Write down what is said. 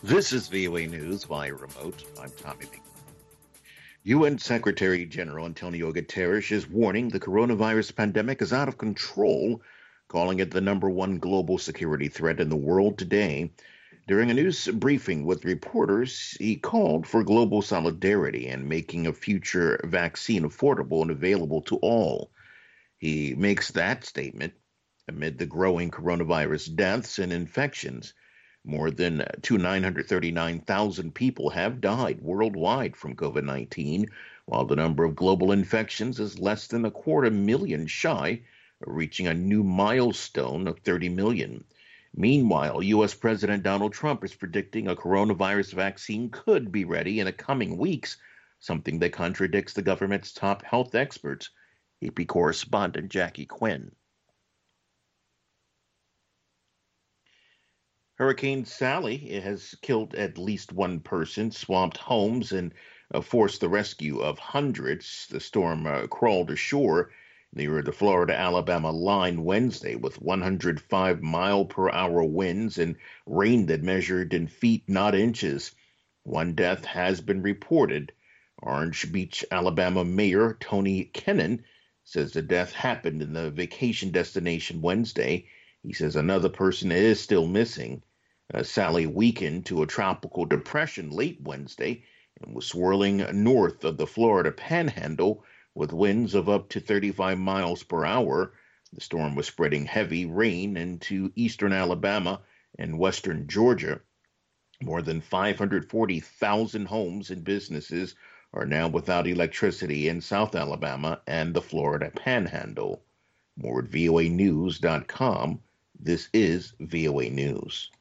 This is VOA News via remote. I'm Tommy B. UN Secretary General Antonio Guterres is warning the coronavirus pandemic is out of control, calling it the number one global security threat in the world today. During a news briefing with reporters, he called for global solidarity and making a future vaccine affordable and available to all. He makes that statement amid the growing coronavirus deaths and infections. More than 939,000 people have died worldwide from COVID 19, while the number of global infections is less than a quarter million shy, reaching a new milestone of 30 million. Meanwhile, U.S. President Donald Trump is predicting a coronavirus vaccine could be ready in the coming weeks, something that contradicts the government's top health experts. AP correspondent Jackie Quinn. Hurricane Sally has killed at least one person, swamped homes, and forced the rescue of hundreds. The storm crawled ashore near the Florida Alabama line Wednesday with 105-mile-per-hour winds and rain that measured in feet, not inches. One death has been reported. Orange Beach, Alabama Mayor Tony Kennon says the death happened in the vacation destination Wednesday. He says another person is still missing. Sally weakened to a tropical depression late Wednesday and was swirling north of the Florida Panhandle with winds of up to 35 miles per hour. The storm was spreading heavy rain into eastern Alabama and western Georgia. More than 540,000 homes and businesses are now without electricity in South Alabama and the Florida Panhandle. More at voanews.com. This is VOA News.